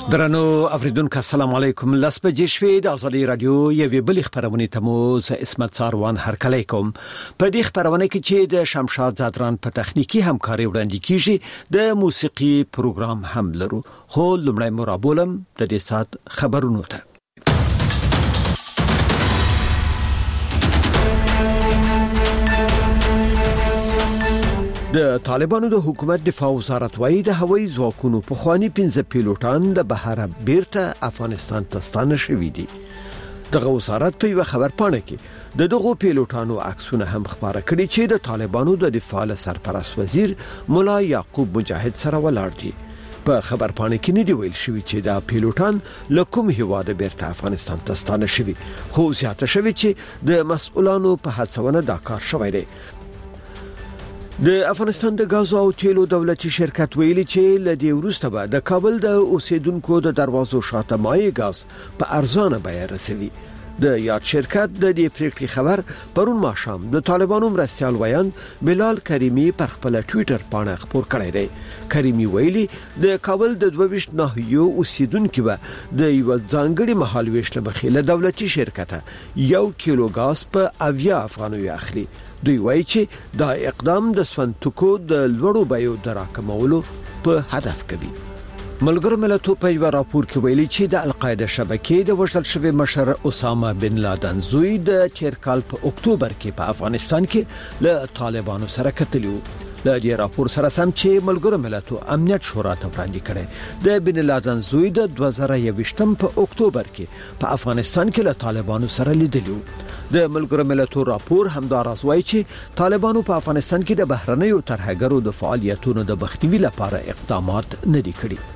درنو اوریدونکو السلام علیکم. لاس په جشوي د ازادي رادیو یوې بل خبرونه تمو ز اسمت ساروان هرکلی کوم. په دې خبرونه کې چې د شمشاد زادران په تخنیکی همکاري وړاندې کیږي د موسیقي پروګرام هم لرو. خو لمړی مرابولم د دې سات خبرونه ته. د طالبانو د حکومت دفاع وزارت وايي د هوایي ځواکونو په خواني 15 پیلوټان د بهر بیرته افغانستان ته ستانه شوي دي. دغه وزارت په یو خبر پاڼه کې د دغو پیلوټانو عکسونه هم خبره کړي چې د طالبانو د دفاع سرپرست وزیر مولا یعقوب مجاهد سره ولاړ دي. په خبر پاڼه کې نه دی ویل شوی چې دا پیلوټان له کوم هیواد بیرته افغانستان ته ستانه شوي، خو زیاته شوی چې د مسؤلانو په هڅونه دا کار شوی دی. د افغانستان د غاز او تیلو دولتي شرکت ویلي چې لدی وروسته به د کابل د اوسیدونکو د دروازو شاته مایع غاز په ارزانه بیه رسوي. د یاد شرکت د دې پریکړې خبر پرون ماښام د طالبانو مرستيال ویان بلال کریمی پر خپل ټوئیټر باندې خبر کړی دی. کریمی ویلي د کابل د 22 ناحیو اوسیدونکو به د یو ځانګړي محل ویشل بخیله دولتي شرکت 1 کیلو غاز په 80 افغانیو اخلي. دوی وایي چې دا اقدام د سونتکو د لوړو بیو دراکمولو په هدف کوي. ملګرو ملتونو په یو راپور کې ویلي چې د القاعده شبکې د وژل شوی مشر اسامه بن لادن زوی د تیر کال په اکتوبر کې په افغانستان کې له طالبانو سره کتلیو. د دې راپور سره سم چې ملګرو ملتونو امنیت شورا ته وړاندې کړي د بن لادن زوی د 2021 په اکتوبر کې په افغانستان کې له طالبانو سره لیدلیو. د ملګرو ملتونو راپور همداراز وایي چې طالبانو په افغانستان کې د بهرنیو ترهګرو د فعالیتونو د مخنیوي لپاره اقدامات نه دي کړي.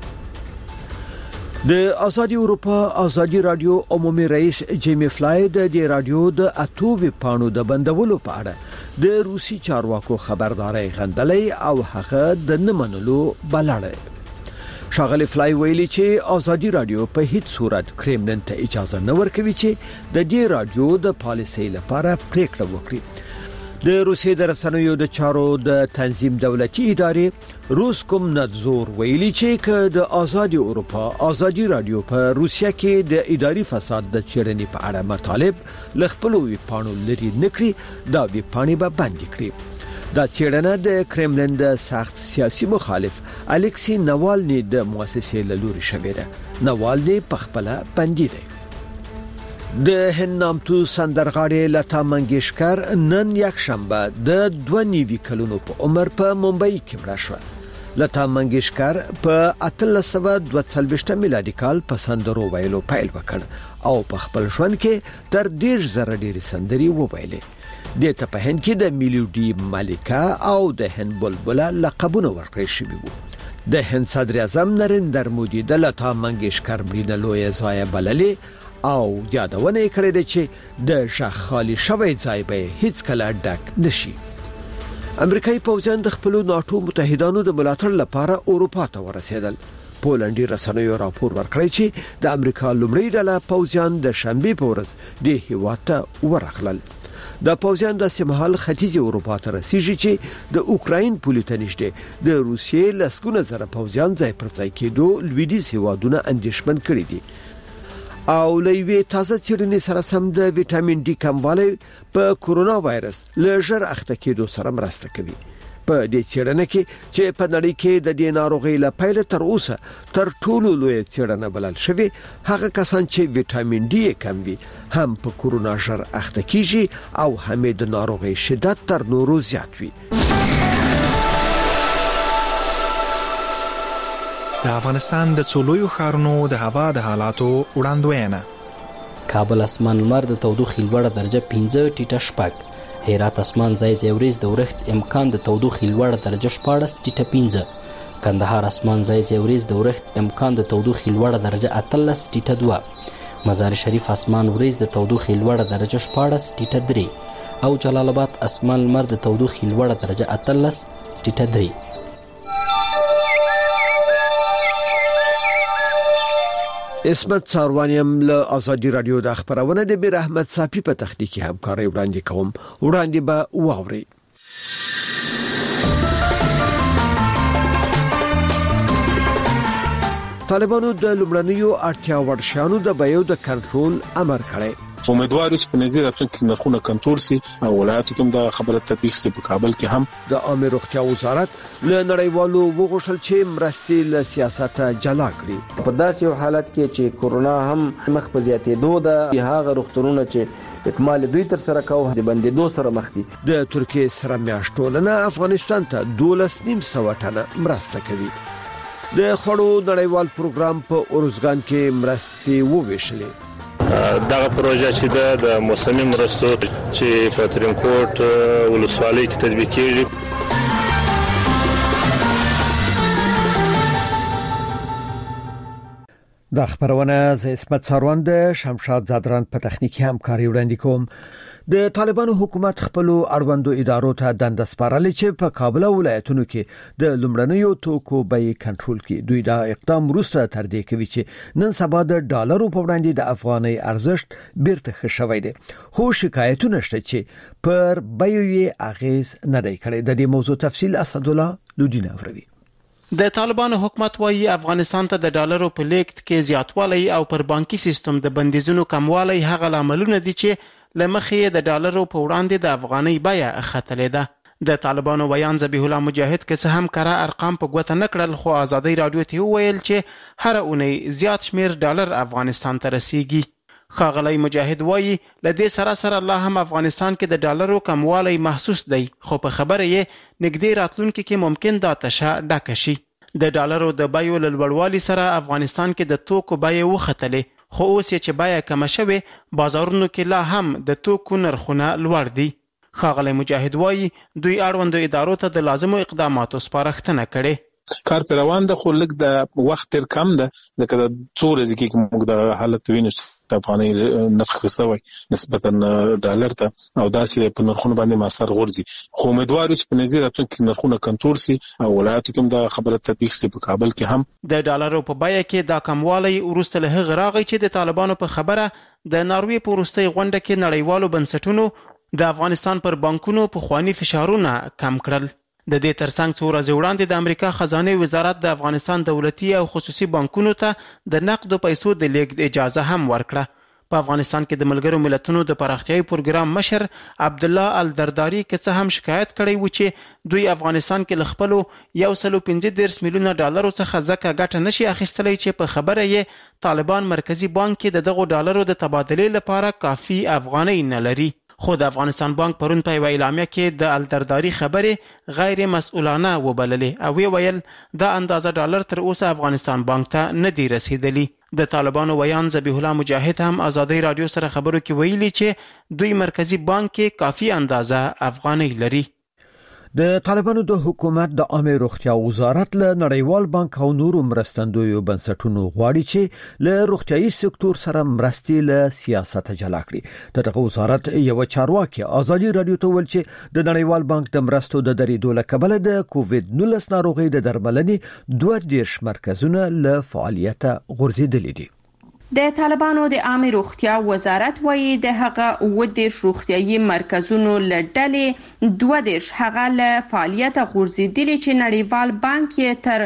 د ازادي اروپا ازادي رادیو عمومي رئیس جیمی فلای د دې رادیو د اتوبي پانو د بندولو په اړه د روسي چارواکو خبرداري غندلې او هغه د نمنلو بلړې. شاغلی فلای ویلي چې ازادي رادیو په هیڅ صورت کرملین ته اجازه نه ورکوي چې د دې رادیو د پالیسۍ لپاره پریکړه وکړي. د روسیې د رسنیو د چارو د تنظیم دولتي ادارې روسکومنادزور ویلي چې د ازادي اروپا ازادي رادیو په روسیا کې د اداري فساد د چیرنې په اړه مطالب لخپل وی پانو لري نکړي دا وی پانی به بند کړي. دا چیرنه د کرملین د سخت سیاسي مخالف الکسی نوالنی د مؤسسې له لوري شوې ده. نوالنی په خپل بندي دی. د هند نامتو سندرغاړي لتا منګیشکر نن یک شنبه د 22 کلونو په عمر په ممبئی کې مړه شو. لتا منګیشکر په 1842 میلادي کال په سندرو ویلو پیل وکړ او په خپل ژوند کې تر 10,000 ډېر سندري وویلې. د ته په هند کې د میلودي مالکه او د هند بلبله لقبونه ورکړل شوي وو. د هند صدر اعظم نریندر مودي د لتا منګیشکر مړینه لوی ځای بللې او یادونه کړې ده چې د شخالي شوی ځای به هیڅ کله ډک نشي. امریکایي پوځیان د خپل ناتو متحدانو د ملاتړ لپاره اروپا ته ورسېدل. پولندي رسنیو راپور ورکړی چې د امریکا لومړی ډله پوځیان د شنبه په ورځ د هیواد ته ورغلل. د پوځیان د سیمهال ختیځ اروپا ته رسیږي چې د اوکراین پولیټ نشته د روسیې لسګونه زره پوځیان ځای پر ځای کېدو لویدیځ هیوادونه اندېښمن کړي دي. او لوی تازه چیرنې سره سم د وټامین ډي کموالی په کورونا وایرس لږر اخته کېدو سره مرسته کوي. په دې چیرنه کې چې په نړۍ کې د دې ناروغي له پیل تر اوسه تر ټولو لوی چیرنه بلل شوی هغه کسان چې وټامین ډي کم وي هم په کورونا ژر اخته کیږي او هم د ناروغي شدت تر نورو زیات وي. د افغانستان د څولویو ښارونو د هوا د حالاتو وړاندوینه. کابل اسمان لمر د تودوخې لوړه درجه 15 ټیټه شپږ. هرات اسمان ځای وریځ د ورښت امکان د تودوخې لوړه درجه 14 ټیټه 15. کندهار اسمان ځای وریځ د ورښت امکان د تودوخې لوړه درجه 18 ټیټه 2. مزار شریف اسمان وریځ د تودوخې لوړه درجه 14 ټیټه 3 او جلال آباد اسمان لمر د تودوخې لوړه درجه 18 ټیټه 3. اسمت ساروانیم له ازادي رادیو د خبرونه د بیر احمد صافي په تخنیکی همکاري وړاندې کوم. وړاندې به واوري. طالبانو د لومړنیو اړتیا وړ شیانو د بیو د کنټرول امر کړی. امیدوار چې په نږدې راتلونکي کې نرخونه کنټرول شي او ولایتو کې د خبره تطبیق شي. په کابل کې هم د عامه روغتیا وزارت له نړیوالو وغوښتل چې مرستې له سیاست جلا کړي. په داسې حالت کې چې کورونا هم مخ په زیاتېدو ده، هغه روغتونونه چې اکمال دوی تر سره کوي د بندیدو سره مخ دي. د ترکیه سره میاشت ټولنه افغانستان ته 12.5 ټنه مرسته کوي. د خړو نړیوال پروګرام په اورزګان کې مرستې وویشلې. دغه پروژه چې د موسمي مرستو چې په ترینکوټ ولسوالۍ کې تطبیق کیږي. د خبرونه ز اسمت ساروان د شمشاد زادران په تخنیکی همکاري وړاندې کوم. د طالبانو حکومت خپل اړوندو ادارو ته دنده سپارلې چې په کابل ولایتونو کې د لومړنیو توکو بیې کنټرول کړي. دوی دا اقدام وروسته تر دې کوي چې نن سبا د ډالرو په وړاندې د افغانۍ ارزښت بیرته ښه شوی دی، خو شکایتونه شته چې پر بیو یې اغیز نه دی کړی. د دې موضوع تفصیل اسد الله لودین اوروي. د طالبانو حکومت وايي افغانستان ته د ډالرو په لیږد کې زیاتوالی او پر بانکي سیستم د بندیزونو کموالی هغه عاملونه دي چې لمخې د ډالرو په وړاندې د افغانۍ بیه ختلې ده. د طالبانو بیان ذبیح الله مجاهد که څه هم کره ارقام په ګوته نه کړل، خو ازادي رادیو ته وویل چې هر اونۍ زیات شمیر ډالر افغانستان ته رسیږي. ښاغلی مجاهد وایي له دې سره الله هم افغانستان کې د ډالرو کموالی محسوس دی، خو په خبره یې نږدې راتلونکي کې ممکن دا تشه ډکه شي. د ډالرو د بیو له لوړوالي سره افغانستان کې د توکو بیې وختلې، خو اوس چې بیه کمه شوې بازارونو کې لا هم د توکو نرخونه لوړ دي. ښاغلی مجاهد وایي دوی اړوندو ادارو ته د لازمو اقداماتو سپارښتنه کړې. کار پر روان ده، خو لږ د وخت تر کم ده، ځکه د څو ورځې کې موږ د حالت وینو د افغانۍ نرخ خسوي نسبتا ډالر ته او داسې په نرخونو باندې ماسر غورځي. خو امیدوار چې په نږدې راتلونکي کې نرخونه کنټرول شي او ولایتو کې د خبره تطبیق شي. په کابل کې هم د ډالرو په بیه کې دا کموالی وروسته له هغه راغی چې د طالبانو په خبره د ناروې په وروستۍ غونډه کې نړیوالو بنسټونو د افغانستان پر بانکونو په خواني فشارونه کم کړل. د دې ترڅنګ څو ورځې وړاندې د امریکا خزانه وزارت د افغانستان دولتي او خصوصي بانکونو ته د نقدو پیسو د لیږد اجازه هم ورکړه. په افغانستان کې د ملګرو ملتونو د پراختیايي پروګرام مشر عبد الله الدرداري که څه هم شکایت کړی و چې دوی افغانستان کې ل خپل 115 میلیونه ډالرو څخه ځکه ګټه نشي اخیستلی چې په خبره یې طالبان مرکزی بانک کې دغه ډالرو د تبادلې لپاره کافي افغانۍ نه لري. خو د افغانستان بانک پرون په یوه اعلامیه کې د الدرداري خبرې غیر مسؤلانه وبللې او ویل دا اندازه ډالر تر اوسه افغانستان بانک ته نه دی رسیدلی. د طالبانو ویان ذبیح الله مجاهد هم ازادي رادیو سره خبرو کې ویلي چې دوی مرکزی بانک کې کافي اندازه افغانۍ لري. د طالبانو د حکومت د عامه روغتیا وزارت له نړیوال بانک او نورو مرستندویو بنسټونو غواړي چې له روغتیايي سکتور سره مرستې له سیاست جلا کړي. دغه وزارت یو چارواکي ازادي رادیو ته ویل چې د نړیوال بانک د مرستو د درېدو له کبله د کووډ-19 ناروغي د درملنې 22 مرکزونه له فعالیت غورځېدلي دي. د طالبانو د عامه روغتیا وزارت وایي د هغه 22 روغتیايي مرکزونو لړلې 22 هغه له فعالیت غورځېدلي چې نړیوال بانک یې تر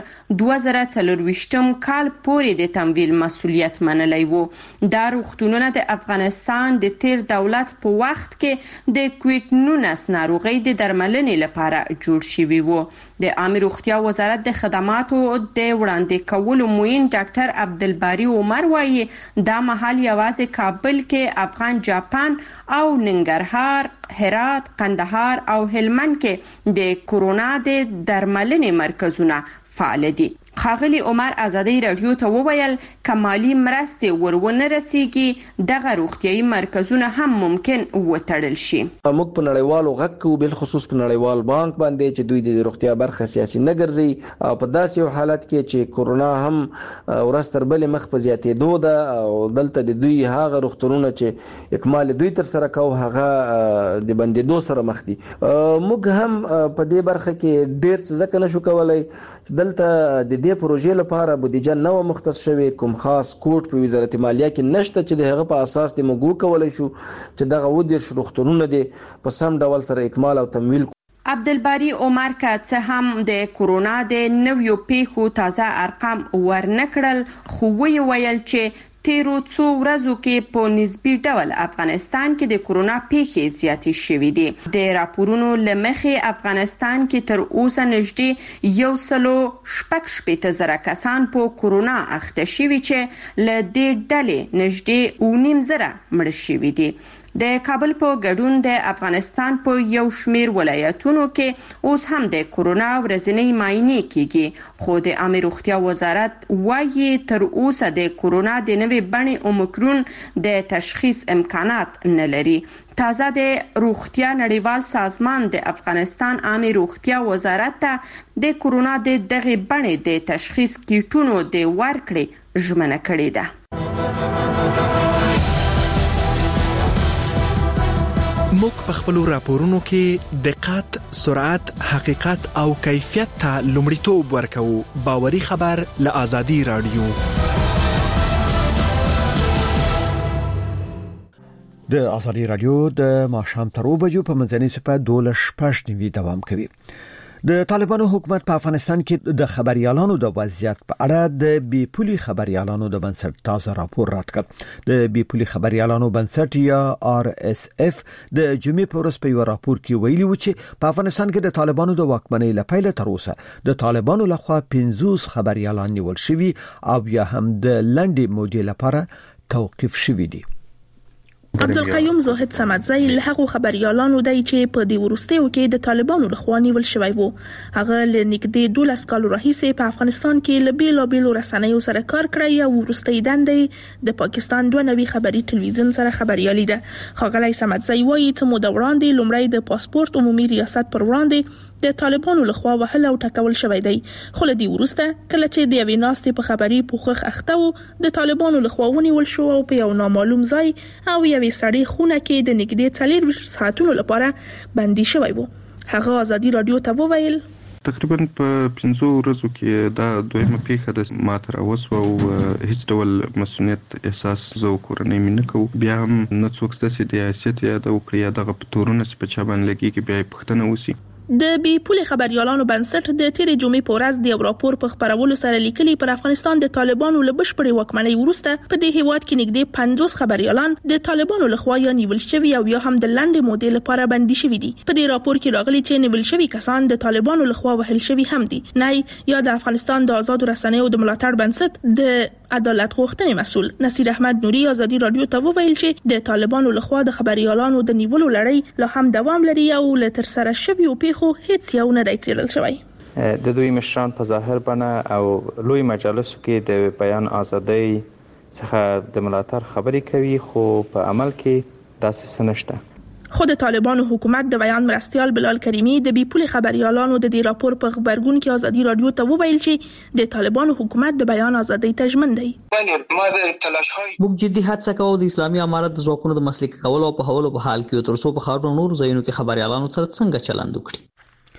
2024 کال پورې د تمویل مسؤلیت منلی وو. دا روغتونونه د افغانستان د تیر دولت په وخت کې د کووډ-19 ناروغي د درملنې لپاره جوړ شوی وو. د عامه روغتیا وزارت د خدماتو د وړاندې کولو موین ډاکټر عبدالباری عمر وایي دا مهال یوازې کابل کې افغان جاپان او ننګرهار، هرات، قندهار او هلمند کې د کورونا د درملنې مرکزونه فعال دي. ښاغلی عمر ازادي رادیو ته وویل کمالي مرستې ورونه رسیږي دغه روغتیايي مرکزونه هم ممکن وتړل شي. موږ په نړیوالو غږ کوو، بل خصوص په نړیوال بانک باندې چې دوی د روغتیا برخه سیاسي نه ګرځي او په داسې حالت کې چې کورونا هم ورځ تر بلې مخ په زیاتېدو ده او دلته د دوی هغه روغتونونه چې اکمال دوی تر سره کوي هغه د بندیدو سره مخ دي. موږ هم په دې برخه کې ډېر څه ځکه نشو کولای چې دلته د دې پروژې لپاره بودیجه نو مختص شوی، کوم خاص کوټ په وزارت مالیه کې نشته چې د هغه په اساس د موږ کولای شو چې دغه ودیر روغتونونه دي په سم ډول سره اکمال او تمویل. عبدالباری عمر که څه هم د کورونا د نویو پیښو تازه ارقام ورنکړل خو ویل چې تیرو څو ورځو کې په نسبي ډول افغانستان کې د کورونا پیښې زیاتې شوې دي. د راپورونو له مخې افغانستان کې تر اوسه نږدې 160,000 کسان په کورونا اخته شوي چې له دې ډلې نږدې 9,000 مړه شوي دي. د کابل په ګډون د افغانستان په یو شمیر ولایتونو کې اوس هم د کورونا ورځنی معاینې کیږي خو د عامه روغتیا وزارت وايي تر اوسه د کورونا د نوې بڼې اومیکرون د تشخیص امکانات نه لري. تازه د روغتیا نړیوال سازمان د افغانستان عامه روغتیا وزارت ته د کورونا د دغه بڼې د تشخیص کیټونو د ورکړې ژمنه کړې ده. موږ په خپل راپورونو کې دقت، سرعت، حقیقت او کیفیت ته لومړیتوب ورکوو. باوري خبر له آزادي رادیو. د آزادي رادیو د ماښام تر 2 بجو په منځنۍ سپه 12:15 دوام کوي. د طالبانو حکومت په افغانستان کې د خبريالانو د وضعیت په اړه د بیپولي خبريالانو د بنسټ تازه راپور رات کړ. د بیپولي خبريالانو بنسټ یا RSF د جمعې په ورځ په یو راپور کې ویلي و چې په افغانستان کې د طالبانو د واکمنۍ لپاره تر اوسه د طالبانو لخوا 50 خبريالان نیول شوي او یا هم د لنډې مودې لپاره توقيف شوي دي. عبدالقیوم زاهد صمدزی له هغو خبريالانو دی چې په دې ورستیو کې د طالبانو لخوا نیول شوی وو. هغه له نږدې 12 کالو راهیسې په افغانستان کې له بیلابیلو رسنیو سره کار کړی او ورستۍ دندې د پاکستان 2 نوي خبري ټلویزیون سره خبريالي ده. ښاغلی صمدزی وایي چې موده وړاندې لومړی د پاسپورت عمومي ریاست پر وړاندې د طالبانو لخوا وهل او ټکول شوی دی. خو له دې وروسته کله چې د یوې ناستې په خبري پوښښ اخته وو د طالبانو لخوا ونیول شو او په یو نامعلوم ځای او یوې سړې خونه کې د نږدې 40 ساعتونو لپاره بندي شوی وو. هغه آزادي رادیو ته وویل تقریبا په 15 ورځو کې دا دویمه پیښه د ماته راوسوه او هیڅ ډول مسؤلیت احساس زه کورنۍ مې نه کوم. بیا هم نه څوک ستاسې د حیثیت یاد وکړي یا دغه تورونه چې په چا باندې لګېږي بیا یې پوښتنه وشي. د بیپولي خبريالانو بنسټ د تیرې جمعې په ورځ د یو راپور په خبرولو سره لیکلي پر افغانستان د طالبانو له بشپړې واکمنۍ وروسته په دې هیواد کې نږدې 50 خبريالان د طالبانو لخوا یا نیول شوي او یا هم د لنډې مودې لپاره بندي شوي دي. په دې راپور کې راغلي چې نیول شوي کسان د طالبانو لخوا وهل شوي هم دي. نه یا د افغانستان د آزادو رسنیو د ملاتړ بنسټ د عدالت غوښتنې مسؤل نصیر احمد نوري آزادي رادیو ته وویل چې د طالبانو لخوا د خبريالانو د نیولو لړۍ لا هم دوام لري او له تر سره شوي پیښو هیڅ یو نه دی څیړل شوی. د دوی مشران په ظاهر بڼه او لوی مجالسو کې د بیان ازادۍ څخه د ملاتړ خبرې کوي خو په عمل کې داسې څه نشته. خو د طالبانو حکومت د بیان مرستیال بلال کریمی د بیپولي خبريالانو د دې راپور په خبرګون کې آزادي رادیو ته وویل چې د طالبانو حکومت د بیان ازادۍ ته ژمن دی. موږ جدي هڅه کوو د اسلامي امارت د ځواکونو د مسلکي کولو او په حوالو په حال کې تر څو په خاورو نور ځایونو کې خبريالانو سره څنګه چلند وکړي.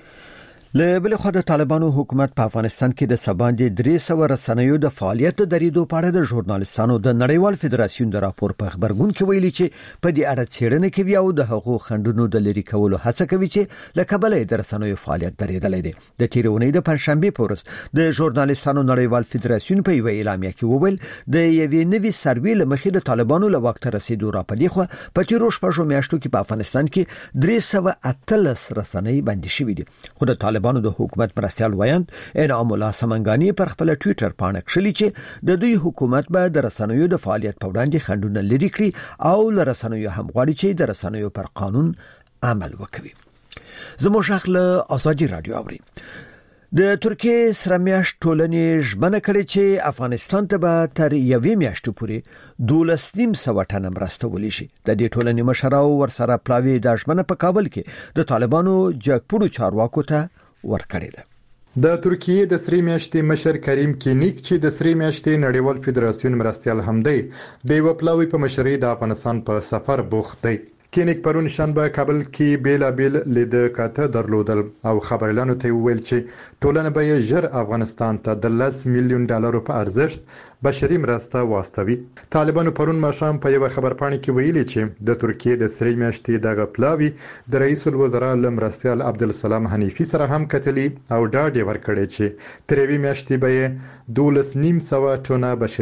له بل خوا د طالبانو حکومت په افغانستان کې د سباندې 300 رسنیو د فعالیت دریدو په اړه د ژورنالستانو د نړیوال فدراسیون د راپور په خبرګون کې ویلي چې په دې اړه څېړنه کوي او د حقوق خندونو د لری کولو هڅه کوي چې له کبله د رسنیو فعالیت دریدلې دي. د تیرونې د پنځشنبه په ورځ د ژورنالستانو نړیوال فدراسیون په یو اعلامیه کې وویل د یوې نوې سروې لمخې د طالبانو له وخت رسیدو را پدې خو په تیرو شپږو میاشتو کې په افغانستان کې 318 رسنۍ بندي شوې دي. خو د طالبانو د حکومت مرستیال وایند انعام الله سمنګانی پر خپل ټوئیټر باندې کړلی چې د دوی حکومت به د رسنیو د فعالیت په وړاندې خنډونه لري کړي او ل رسنیو هم غواړي چې د رسنیو پر قانون عمل وکړي. زموږ شخله آزادي رادیو اوري. د ترکیه سره میاشت ټولنې ژمنه کړې چې افغانستان ته به تر یوې میاشتې پورې 12.5 ټنه مرسته ولشي. د دې ټولنې مشرانو ورسره پلاوی د ژمنه په کابل کې د طالبانو جګپړو چارواکو ته ورکړی ده. د ترکیه د سری میاشتې مشر کریم کینیک چې د سری میاشتې نړیوال فدراسیون مرستیال هم دی د یو پلاوی په مشرۍ د افغانستان په سفر بوخت دی. کینیک پرون شنبه کابل کې بیلابیل لید کاته درلودل او خبريالانو ته ویل چې ټولنه به ژر افغانستان ته د $10 میلیون په ارزښت بشري مرسته واستوي. طالبانو پرون ماښام په یو خبرپاڼه کې ویلي چې د ترکیې د سری میاشتې دغه پلاوی د رئیس الوزرا لمرستیال عبدالسلام حنیفي سره هم کتلی او ډاډ ورکړی چې تر یوې میاشتې به 12.5 ټنه بشري